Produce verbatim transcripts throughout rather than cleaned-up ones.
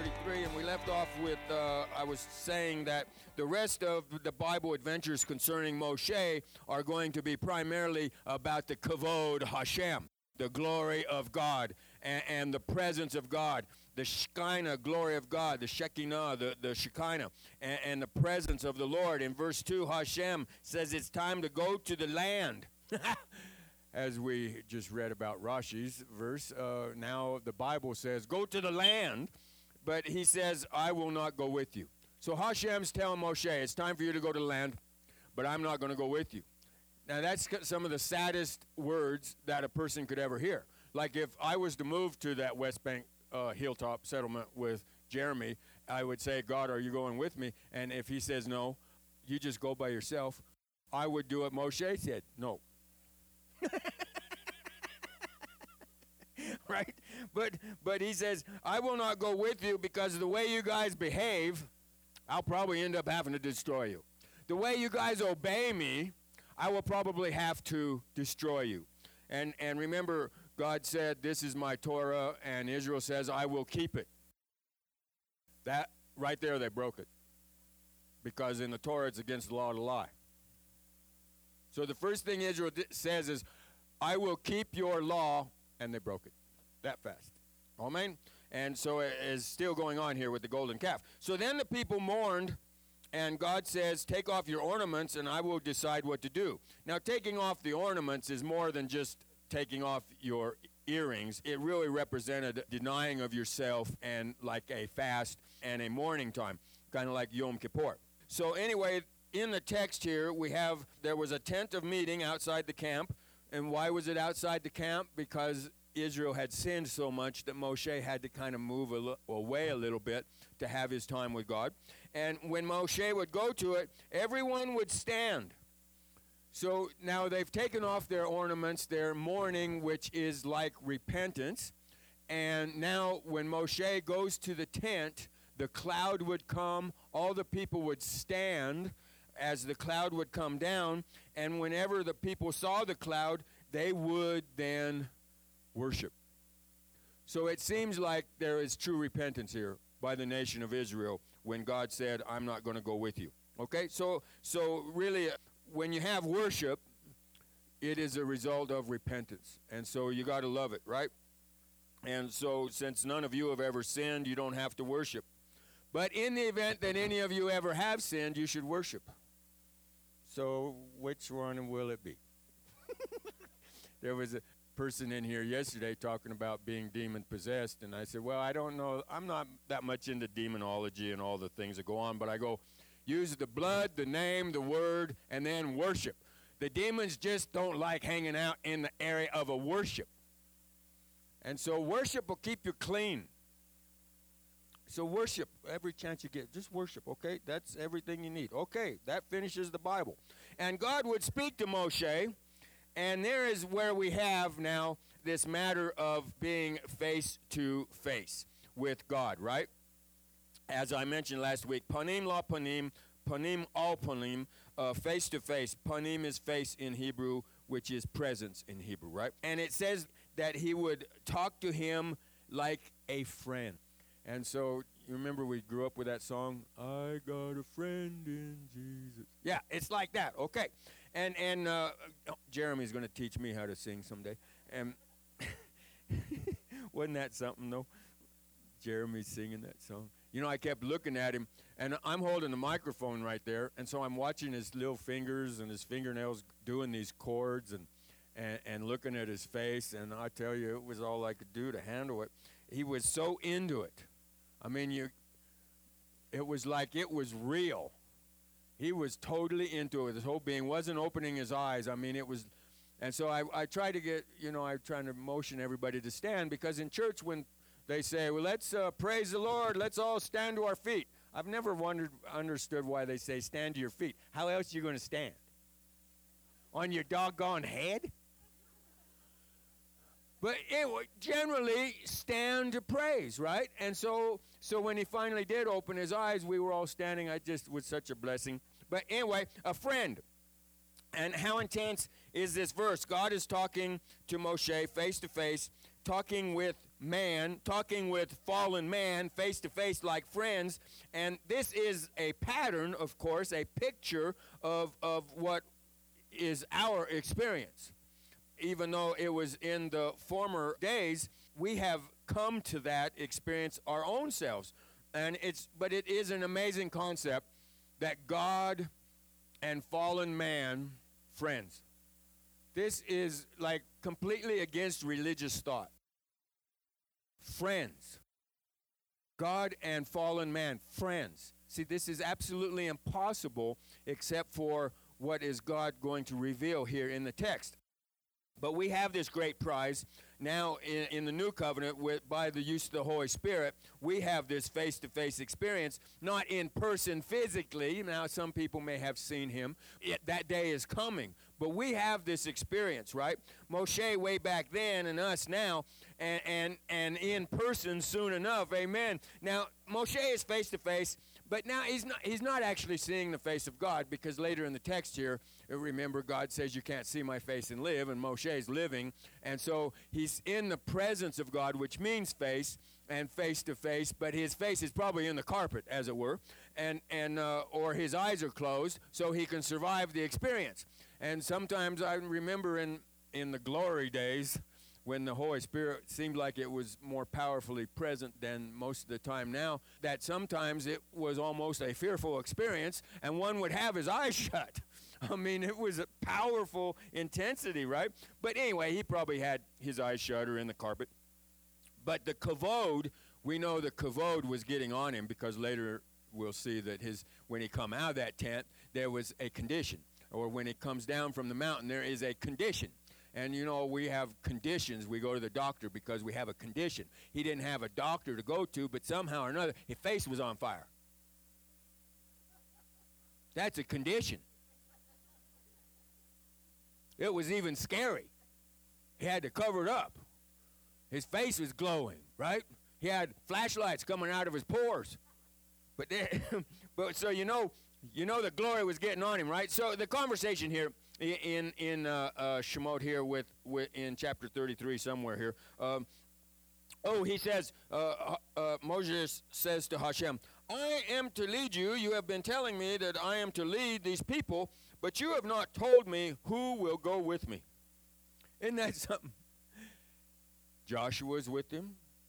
thirty-three, and we left off with, uh, I was saying that the rest of the Bible adventures concerning Moshe are going to be primarily about the Kavod Hashem, the glory of God, and, and the presence of God, the Shekinah glory of God, the Shekinah, the, the Shekinah, and, and the presence of the Lord. In verse two, Hashem says it's time to go to the land. As we just read about Rashi's verse, uh, now the Bible says, go to the land, but he says, I will not go with you. So Hashem's telling Moshe, it's time for you to go to the land, but I'm not going to go with you. Now that's some of the saddest words that a person could ever hear. Like if I was to move to that West Bank uh, hilltop settlement with Jeremy, I would say, God, are you going with me? And if he says no, you just go by yourself, I would do what Moshe said, no. Right? But but he says, I will not go with you because of the way you guys behave, I'll probably end up having to destroy you. The way you guys obey me, I will probably have to destroy you. And and remember, God said, this is my Torah, and Israel says, I will keep it. That, right there, they broke it. Because in the Torah, it's against the law to lie. So the first thing Israel says is, I will keep your law, and they broke it that fast. Amen? And so it is still going on here with the golden calf. So then the people mourned, and God says, take off your ornaments, and I will decide what to do. Now, taking off the ornaments is more than just taking off your earrings. It really represented denying of yourself and like a fast and a mourning time, kind of like Yom Kippur. So anyway, in the text here, we have, there was a tent of meeting outside the camp. And why was it outside the camp? Because Israel had sinned so much that Moshe had to kind of move a li- away a little bit to have his time with God. And when Moshe would go to it, everyone would stand. So now they've taken off their ornaments, their mourning, which is like repentance. And now when Moshe goes to the tent, the cloud would come, all the people would stand as the cloud would come down, and whenever the people saw the cloud, they would then worship. So it seems like there is true repentance here by the nation of Israel when God said, I'm not going to go with you. Okay, so so really, when you have worship, it is a result of repentance. And so you got to love it, right? And so since none of you have ever sinned, you don't have to worship. But in the event that any of you ever have sinned, you should worship. So which one will it be? There was a person in here yesterday talking about being demon-possessed, and I said, well, I don't know. I'm not that much into demonology and all the things that go on, but I go, use the blood, the name, the word, and then worship. The demons just don't like hanging out in the area of a worship. And so worship will keep you clean. So worship every chance you get. Just worship, okay? That's everything you need. Okay, that finishes the Bible. And God would speak to Moshe, and there is where we have now this matter of being face to face with God, right? As I mentioned last week, panim la panim, panim al panim, uh, face to face. Panim is face in Hebrew, which is presence in Hebrew, right? And it says that he would talk to him like a friend. And so, you remember we grew up with that song, I got a friend in Jesus. Yeah, it's like that, okay. And and uh, oh, Jeremy's going to teach me how to sing someday. And wasn't that something, though? Jeremy singing that song. You know, I kept looking at him, and I'm holding the microphone right there, and so I'm watching his little fingers and his fingernails doing these chords and, and, and looking at his face, and I tell you, it was all I could do to handle it. He was so into it. I mean, you. It was like it was real. He was totally into it. His whole being wasn't opening his eyes. I mean, it was, and so I, I try to get, you know, I'm trying to motion everybody to stand, because in church when they say, well, let's uh, praise the Lord, let's all stand to our feet. I've never wondered, understood why they say stand to your feet. How else are you going to stand? On your doggone head? But anyway, generally stand to praise, right? And so so when he finally did open his eyes, we were all standing. I just was such a blessing. But anyway, a friend. And how intense is this verse? God is talking to Moshe face to face, talking with man, talking with fallen man face to face like friends. And this is a pattern, of course, a picture of, of what is our experience. Even though it was in the former days, we have come to that experience our own selves. And it's, but it is an amazing concept that God and fallen man, friends. This is like completely against religious thought. Friends. God and fallen man, friends. See, this is absolutely impossible except for what is God going to reveal here in the text. But we have this great prize now in, in the new covenant with, by the use of the Holy Spirit. We have this face-to-face experience, not in person physically. Now, some people may have seen him. It, that day is coming. But we have this experience, right? Moshe way back then and us now, and, and, and in person soon enough. Amen. Now, Moshe is face-to-face. But now he's not, he's not actually seeing the face of God, because later in the text here, remember, God says you can't see my face and live, and Moshe is living. And so he's in the presence of God, which means face and face to face, but his face is probably in the carpet, as it were, and, and uh, or his eyes are closed so he can survive the experience. And sometimes I remember in, in the glory days, when the Holy Spirit seemed like it was more powerfully present than most of the time now, that sometimes it was almost a fearful experience, and one would have his eyes shut. I mean, it was a powerful intensity, right? But anyway, he probably had his eyes shut or in the carpet. But the kavod, we know the kavod was getting on him, because later we'll see that his when he come out of that tent, there was a condition. Or when he comes down from the mountain, there is a condition. And, you know, we have conditions. We go to the doctor because we have a condition. He didn't have a doctor to go to, but somehow or another, his face was on fire. That's a condition. It was even scary. He had to cover it up. His face was glowing, right? He had flashlights coming out of his pores. But, there, but so, you know, you know the glory was getting on him, right? So the conversation here, in in uh, uh, Shemot here with, with in chapter thirty-three somewhere here. Um, oh, he says, uh, uh, Moses says to Hashem, I am to lead you. You have been telling me that I am to lead these people, but you have not told me who will go with me. Isn't that something? Joshua is with him.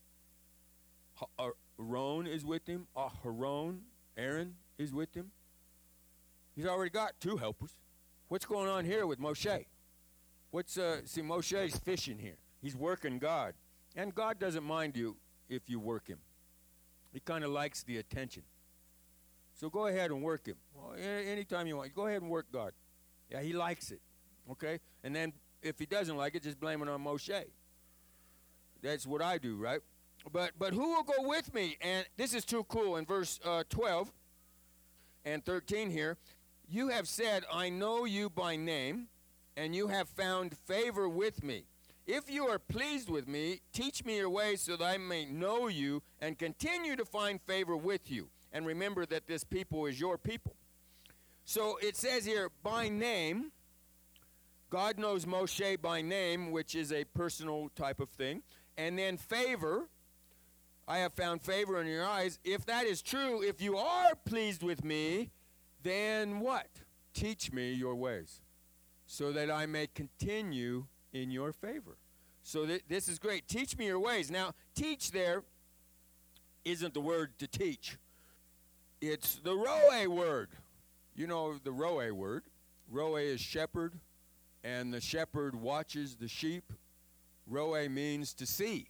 Aaron is with him. Aharon, Aaron is with him. He's already got two helpers. What's going on here with Moshe? What's uh, see, Moshe's fishing here. He's working God. And God doesn't mind you if you work him. He kind of likes the attention. So go ahead and work him. Well, anytime you want. Go ahead and work God. Yeah, he likes it. Okay? And then if he doesn't like it, just blame it on Moshe. That's what I do, right? But but who will go with me? And this is too cool. In verse uh, twelve and thirteen here, you have said, I know you by name, and you have found favor with me. If you are pleased with me, teach me your ways so that I may know you and continue to find favor with you. And remember that this people is your people. So it says here, by name. God knows Moshe by name, which is a personal type of thing. And then favor. I have found favor in your eyes. If that is true, if you are pleased with me, then what? Teach me your ways, so that I may continue in your favor. So th- this is great. Teach me your ways. Now, teach there isn't the word to teach. It's the roe word. You know the roe word. Roe is shepherd, and the shepherd watches the sheep. Roe means to see.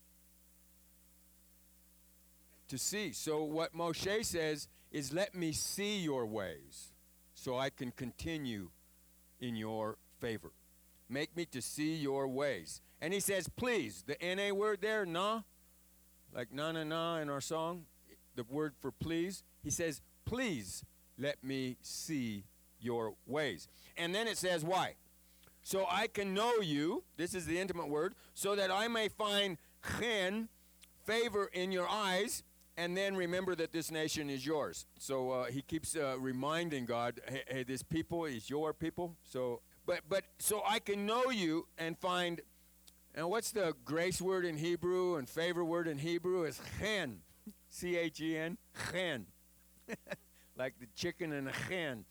To see. So what Moshe says is, let me see your ways so I can continue in your favor. Make me to see your ways. And he says, please. The N A word there, na, like na na na in our song, the word for please. He says, please let me see your ways. And then it says, why? So I can know you, this is the intimate word, so that I may find chen, favor in your eyes. And then remember that this nation is yours. So uh, he keeps uh, reminding God, hey, hey, this people is your people. So, but but so I can know you and find And what's the grace word in Hebrew and favor word in Hebrew? Is chen. C H E N. Chen. Like the chicken and a hen.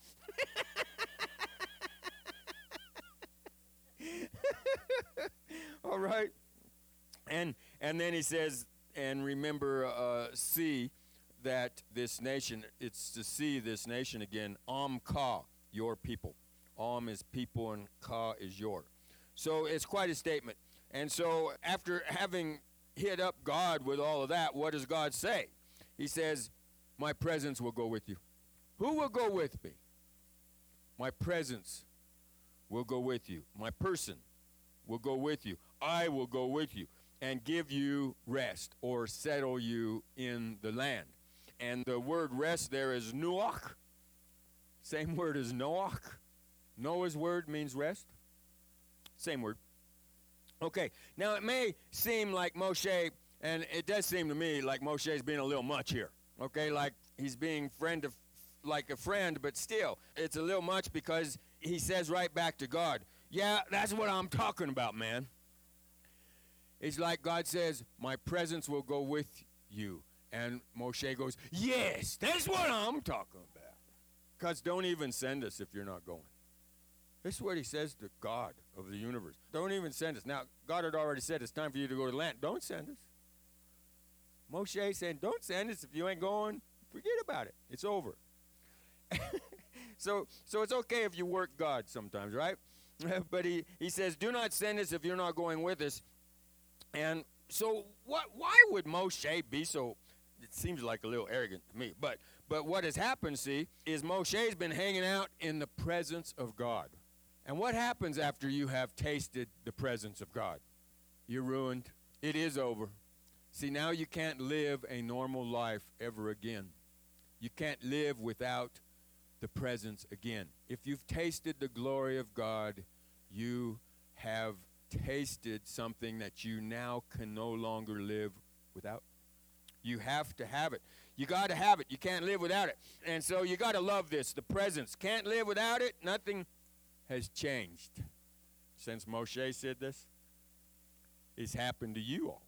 All right. And and then he says, and remember, uh, see that this nation, it's to see this nation again, Am Ka, your people. Am is people and Ka is your. So it's quite a statement. And so after having hit up God with all of that, what does God say? He says, my presence will go with you. Who will go with me? My presence will go with you. My person will go with you. I will go with you and give you rest or settle you in the land. And the word rest there is nuach. Same word as Noach. Noah's word means rest. Same word. Okay, now it may seem like Moshe, and it does seem to me like Moshe's being a little much here. Okay, like he's being friend of, like a friend, but still, it's a little much because he says right back to God, yeah, that's what I'm talking about, man. It's like God says, my presence will go with you. And Moshe goes, yes, that's what I'm talking about. Because don't even send us if you're not going. This is what he says to God of the universe. Don't even send us. Now, God had already said it's time for you to go to the land. Don't send us. Moshe saying, don't send us if you ain't going. Forget about it. It's over. so so it's okay if you work God sometimes, right? But he, he says, do not send us if you're not going with us. And so what? Why would Moshe be so, it seems like a little arrogant to me, but, but what has happened, see, is Moshe's been hanging out in the presence of God. And what happens after you have tasted the presence of God? You're ruined. It is over. See, now you can't live a normal life ever again. You can't live without the presence again. If you've tasted the glory of God, you have tasted something that you now can no longer live without. You have to have it. You got to have it. You can't live without it. And so you got to love this, the presence. Can't live without it. Nothing has changed since Moshe said this. It's happened to you all.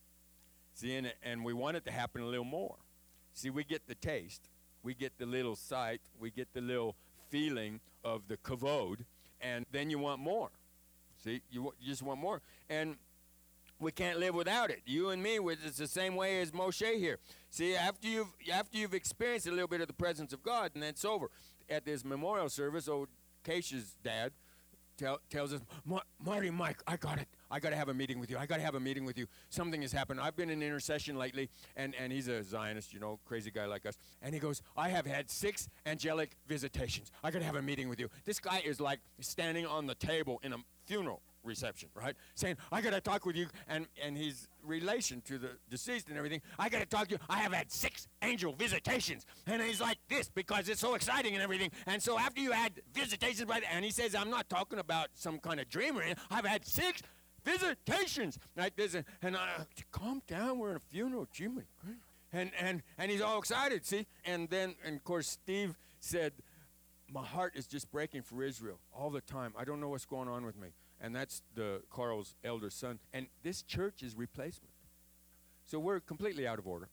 See, and, and we want it to happen a little more. See, we get the taste. We get the little sight. We get the little feeling of the kavod. And then you want more. See, you, you just want more. And we can't live without it. You and me, it's the same way as Moshe here. See, after you've, after you've experienced a little bit of the presence of God, and then it's over. At this memorial service, old Keisha's dad tell, tells us, Marty, Mike, I got it. I got to have a meeting with you. I got to have a meeting with you. Something has happened. I've been in intercession lately, and, and he's a Zionist, you know, crazy guy like us. And he goes, I have had six angelic visitations. I got to have a meeting with you. This guy is like standing on the table in a funeral reception, right? Saying, I got to talk with you, and, and his relation to the deceased and everything, I got to talk to you. I have had six angel visitations. And he's like this because it's so exciting and everything. And so after you had visitations, right, and he says, I'm not talking about some kind of dream or anything. I've had six visitations like this, and, and I, calm down, we're in a funeral, Jimmy. And, and, and he's all excited, see? And then, and of course, Steve said, my heart is just breaking for Israel all the time. I don't know what's going on with me. And that's the Carl's elder son. And this church is replacement. So we're completely out of order.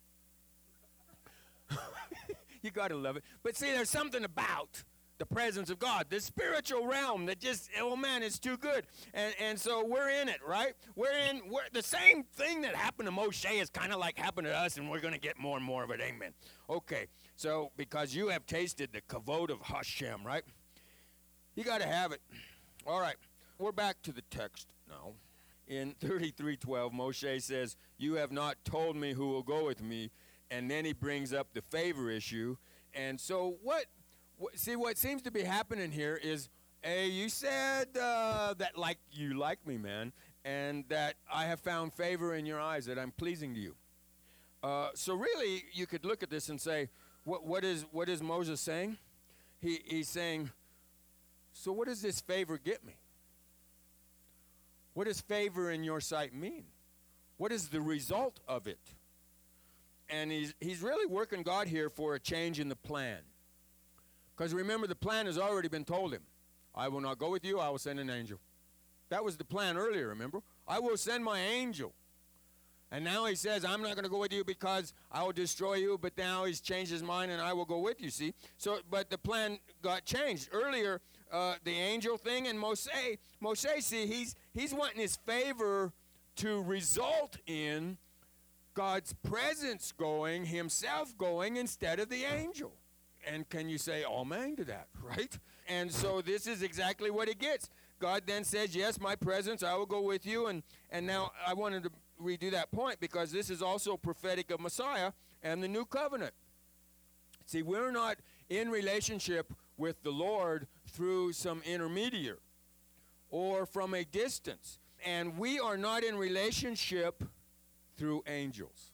You got to love it. But see, there's something about the presence of God, the spiritual realm that just, oh man, it's too good. And and so we're in it, right? We're in, we're, the same thing that happened to Moshe is kind of like happened to us, and we're going to get more and more of it, amen. Okay, so because you have tasted the kavod of Hashem, right? You got to have it. All right, we're back to the text now. In thirty-three twelve, Moshe says, you have not told me who will go with me, and then he brings up the favor issue. And so what, what see, what seems to be happening here is, hey, you said uh, that like you like me, man, and that I have found favor in your eyes, that I'm pleasing to you. Uh, so really, you could look at this and say, what, what is what is Moses saying? He He's saying, so what does this favor get me? What does favor in your sight mean? What is the result of it? And he's, he's really working God here for a change in the plan. Because remember, the plan has already been told him. I will not go with you, I will send an angel. That was the plan earlier, remember? I will send my angel. And now he says, I'm not going to go with you because I will destroy you, but now he's changed his mind and I will go with you, see? So, but the plan got changed. Earlier, uh, the angel thing and Moshe, Moshe, see, he's, he's wanting his favor to result in God's presence going, himself going, instead of the angel. And can you say amen to that, right? And so this is exactly what it gets. God then says, yes, my presence, I will go with you. And, and now I wanted to redo that point because this is also prophetic of Messiah and the new covenant. See, we're not in relationship with the Lord through some intermediary or from a distance. And we are not in relationship through angels.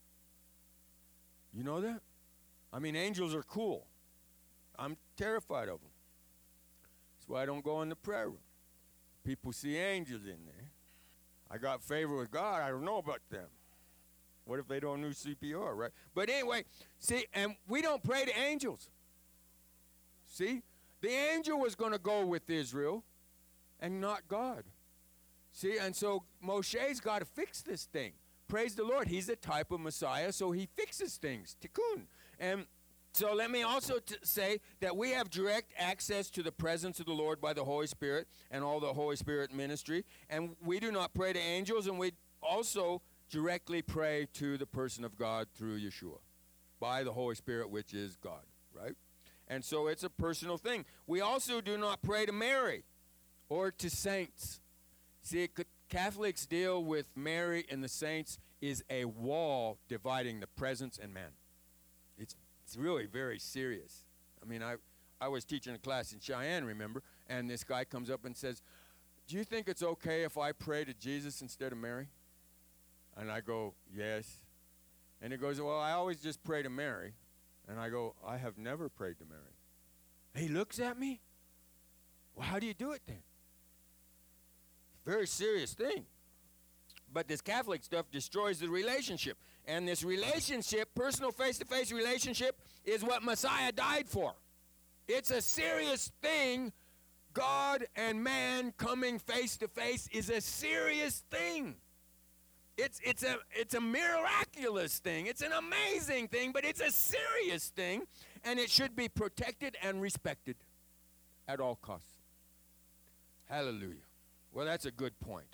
You know that? I mean, angels are cool. I'm terrified of them. That's why I don't go in the prayer room. People see angels in there. I got favor with God. I don't know about them. What if they don't know C P R, right? But anyway, see, and we don't pray to angels. See? The angel was going to go with Israel and not God. See, and so Moshe's got to fix this thing. Praise the Lord. He's a type of Messiah, so he fixes things. Tikkun. And so let me also t- say that we have direct access to the presence of the Lord by the Holy Spirit and all the Holy Spirit ministry. And we do not pray to angels, and we also directly pray to the person of God through Yeshua by the Holy Spirit, which is God, right? And so it's a personal thing. We also do not pray to Mary or to saints. See, Catholics deal with Mary and the saints is a wall dividing the presence and man. It's it's really very serious. I mean, I I was teaching a class in Cheyenne, remember, and this guy comes up and says, do you think it's okay if I pray to Jesus instead of Mary? And I go, yes. And he goes, well, I always just pray to Mary. And I go, I have never prayed to Mary. He looks at me. Well, how do you do it then? Very serious thing. But this Catholic stuff destroys the relationship. And this relationship, personal face-to-face relationship, is what Messiah died for. It's a serious thing. God and man coming face-to-face is a serious thing. It's, it's, a, it's a miraculous thing. It's an amazing thing, but it's a serious thing. And it should be protected and respected at all costs. Hallelujah. Well, that's a good point.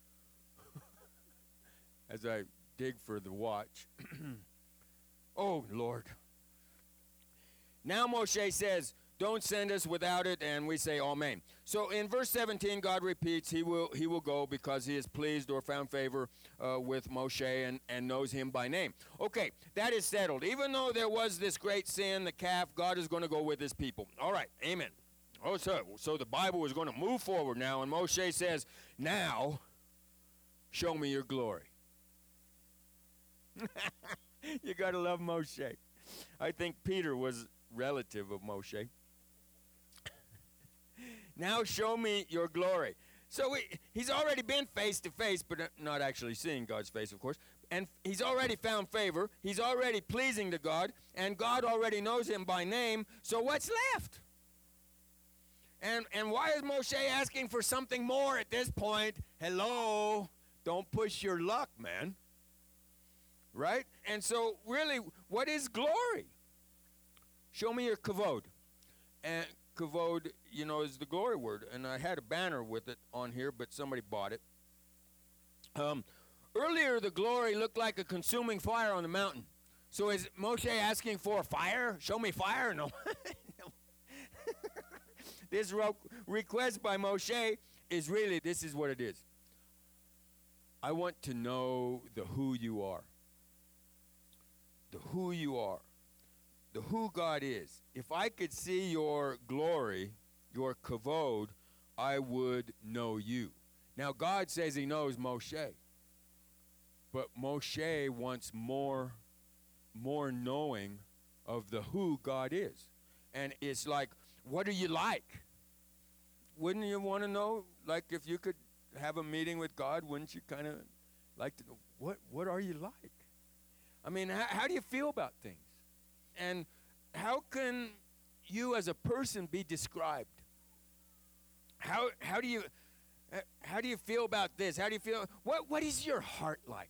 As I dig for the watch. Oh, Lord. Now Moshe says, don't send us without it, and we say amen. So in verse seventeen, God repeats, he will he will go because he is pleased or found favor uh, with Moshe and, and knows him by name. Okay, that is settled. Even though there was this great sin, the calf, God is going to go with his people. All right, amen. Oh, so, so the Bible is going to move forward now, and Moshe says, now, show me your glory. You got to love Moshe. I think Peter was relative of Moshe. Now show me your glory. So we, he's already been face to face, but not actually seeing God's face, of course. And he's already found favor. He's already pleasing to God, and God already knows him by name. So what's left? And and why is Moshe asking for something more at this point? Hello, don't push your luck, man. Right? And so really, what is glory? Show me your kavod. And kavod, you know, is the glory word. And I had a banner with it on here, but somebody bought it. Um, earlier, the glory looked like a consuming fire on the mountain. So is Moshe asking for fire? Show me fire? No. No. This ro- request by Moshe is really, this is what it is. I want to know the who you are. The who you are. The who God is. If I could see your glory, your kavod, I would know you. Now, God says he knows Moshe. But Moshe wants more, more knowing of the who God is. And it's like, what are you like? Wouldn't you want to know, like if you could have a meeting with God, wouldn't you kind of like to know, what, what are you like? I mean, how, how do you feel about things? And how can you as a person be described? How, how do you, Uh, How do you feel about this? How do you feel? What What is your heart like?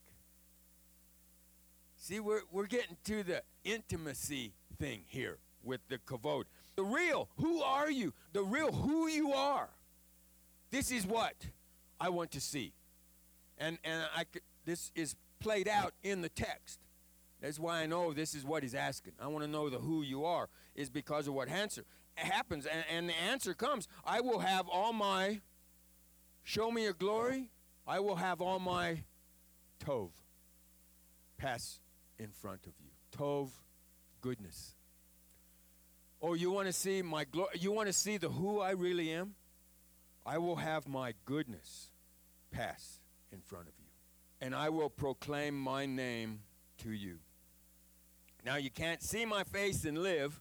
See, we're we're getting to the intimacy thing here with the kavod. The real, who are you? The real who you are. This is what I want to see. And and I could, this is played out in the text. That's why I know this is what he's asking. I want to know the who you are is because of what answer happens. And, and the answer comes, I will have all my, show me your glory, I will have all my tov pass in front of you. Tov, goodness. Oh, you want to see my glory? You want to see the who I really am? I will have my goodness pass in front of you. And I will proclaim my name to you. Now, you can't see my face and live,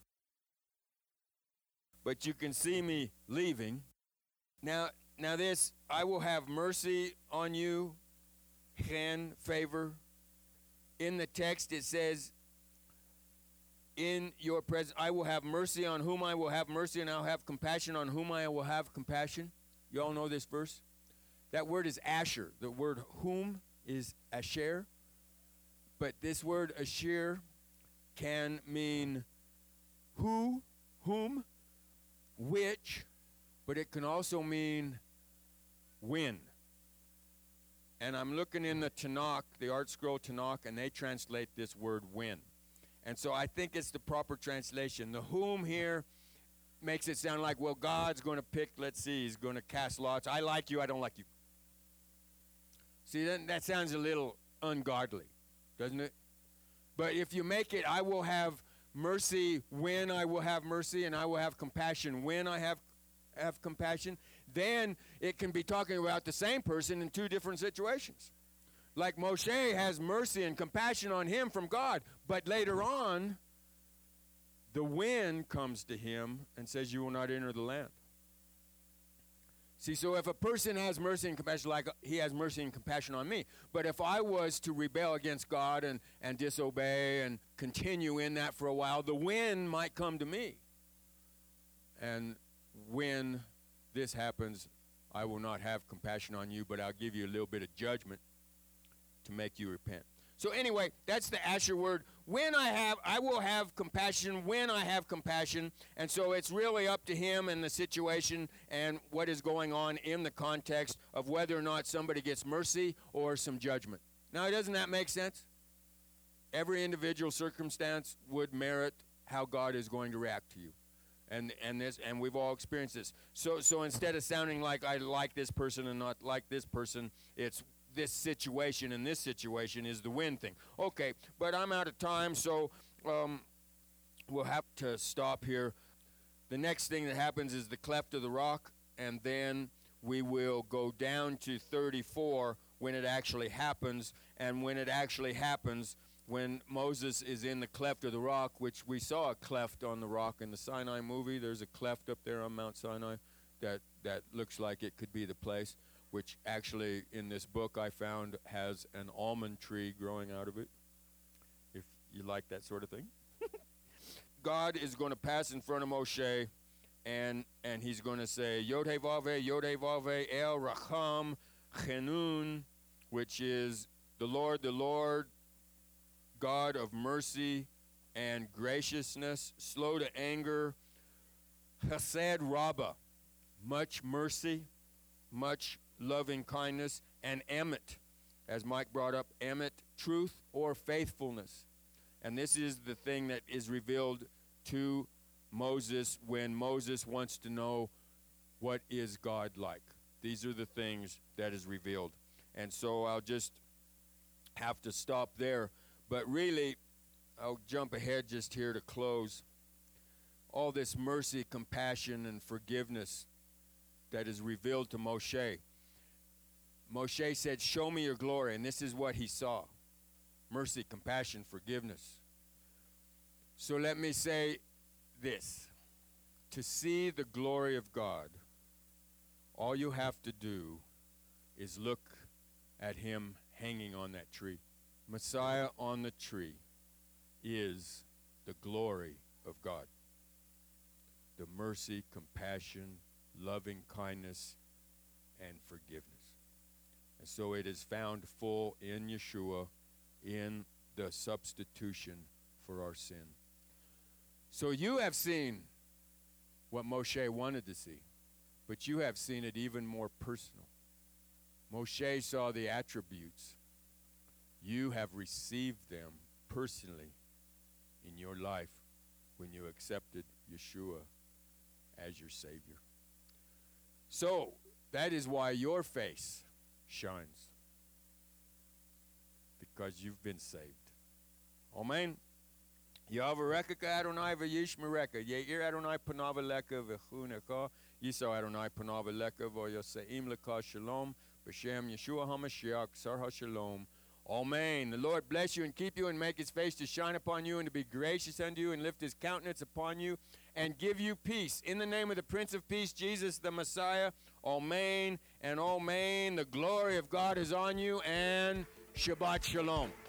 but you can see me leaving. Now, now this, I will have mercy on you, chen, favor. In the text, it says, in your presence, I will have mercy on whom I will have mercy, and I'll have compassion on whom I will have compassion. You all know this verse? That word is asher. The word whom is asher. But this word asher can mean who, whom, which, but it can also mean when. And I'm looking in the Tanakh, the Art Scroll Tanakh, and they translate this word when. And so I think it's the proper translation. The whom here makes it sound like, well, God's going to pick, let's see, he's going to cast lots. I like you, I don't like you. See, that, that sounds a little ungodly, doesn't it? But if you make it, I will have mercy when I will have mercy, and I will have compassion when I have have compassion, then it can be talking about the same person in two different situations. Like Moshe has mercy and compassion on him from God, but later on, the wind comes to him and says, you will not enter the land. See, so if a person has mercy and compassion, like he has mercy and compassion on me, but if I was to rebel against God and, and disobey and continue in that for a while, the wind might come to me. And when this happens, I will not have compassion on you, but I'll give you a little bit of judgment to make you repent. So anyway, that's the Asher word. When I have, I will have compassion when I have compassion. And so it's really up to him and the situation and what is going on in the context of whether or not somebody gets mercy or some judgment. Now, doesn't that make sense? Every individual circumstance would merit how God is going to react to you. And and this and we've all experienced this. So so instead of sounding like I like this person and not like this person, it's this situation and this situation is the win thing. Okay, but I'm out of time, so um, we'll have to stop here. The next thing that happens is the cleft of the rock, and then we will go down to thirty-four when it actually happens. And when it actually happens, when Moses is in the cleft of the rock, which we saw a cleft on the rock in the Sinai movie. There's a cleft up there on Mount Sinai that, that looks like it could be the place, which actually in this book I found has an almond tree growing out of it, if you like that sort of thing. God is going to pass in front of Moshe, and and he's going to say, Yod He Vav He, Yod He Vav He, El Racham Chenun, which is the Lord, the Lord, God of mercy and graciousness, slow to anger, Chesed Rabbah, much mercy, much loving kindness, and emet, as Mike brought up, emet, truth or faithfulness. And this is the thing that is revealed to Moses when Moses wants to know what is God like. These are the things that is revealed. And so I'll just have to stop there. But really, I'll jump ahead just here to close. All this mercy, compassion, and forgiveness that is revealed to Moshe. Moshe said, show me your glory, and this is what he saw. Mercy, compassion, forgiveness. So let me say this. To see the glory of God, all you have to do is look at him hanging on that tree. Messiah on the tree is the glory of God. The mercy, compassion, loving kindness, and forgiveness. And so it is found full in Yeshua, in the substitution for our sin. So you have seen what Moshe wanted to see, but you have seen it even more personal. Moshe saw the attributes. You have received them personally in your life when you accepted Yeshua as your Savior. So that is why your face shines, because you've been saved. Amen. Yavareka Adonai v'yishmereka. Ye'ir Adonai panav eleka v'chuneka. Yisrael Adonai panav eleka v'yoseim leka shalom. B'shem Yeshua HaMashiach Sar HaShalom. Amen. The Lord bless you and keep you and make his face to shine upon you and to be gracious unto you and lift his countenance upon you and give you peace. In the name of the Prince of Peace, Jesus the Messiah. Amen and amen. The glory of God is on you, and Shabbat Shalom.